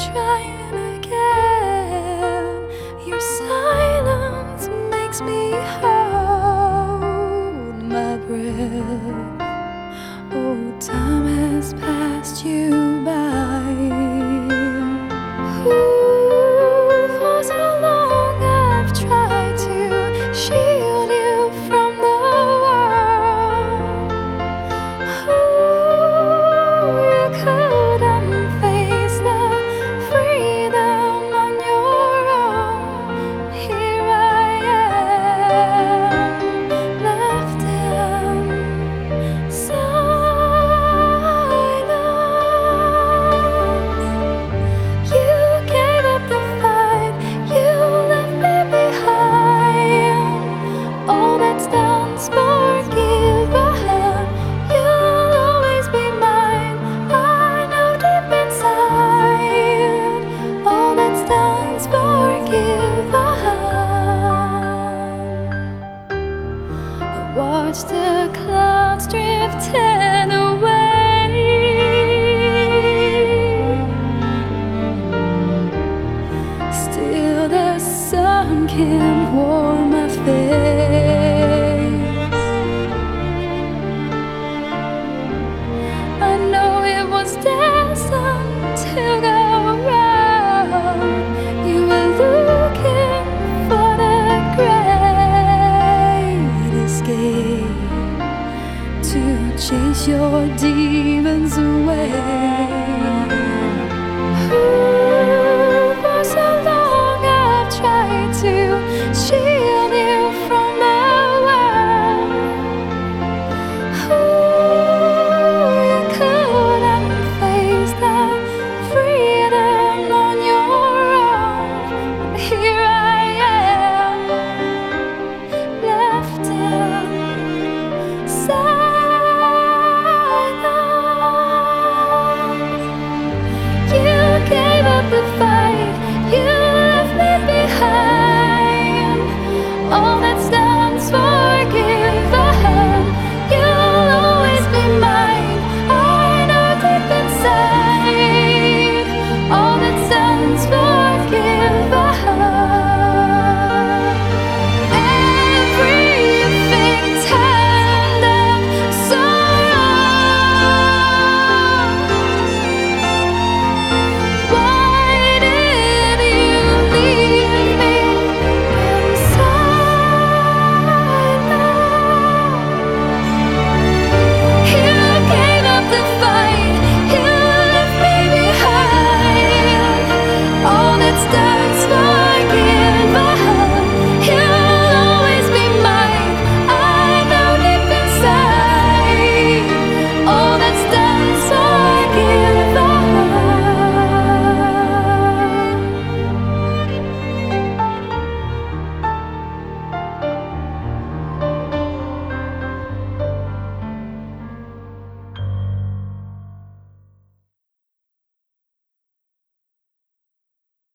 trying again. Your silence makes me hold my breath. Oh, time has passed you by. Ooh, for so long I've tried to shield you from the world. Ooh, you couldn't face the freedom on your own. Here I am, left in silence. You gave up the fight, you left me behind. All that's done's forgiven. You'll always be mine. I know deep inside, all that's done's forgiven. I watch the clouds drifting away. Still the sun can warm my face. I know it was destined to go wrong. You were looking for the great escape, to chase your demons away. Ooh, for so long I've tried to shield you from the world. Ooh, you couldn't face the freedom on your own. Here I am, left in silence. You gave up the fight.